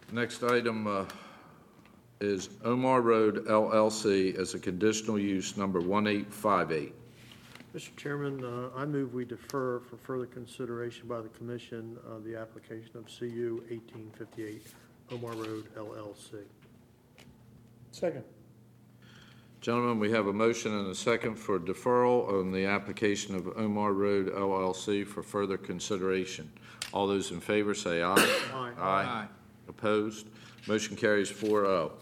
Next item is Omar Road LLC as a conditional use number 1858. Mr. Chairman, I move we defer for further consideration by the Commission the application of CU 1858 Omar Road LLC. Second. Gentlemen, we have a motion and a second for deferral on the application of Omar Road LLC for further consideration. All those in favor say aye. Aye. Aye. Opposed? Motion carries 4-0.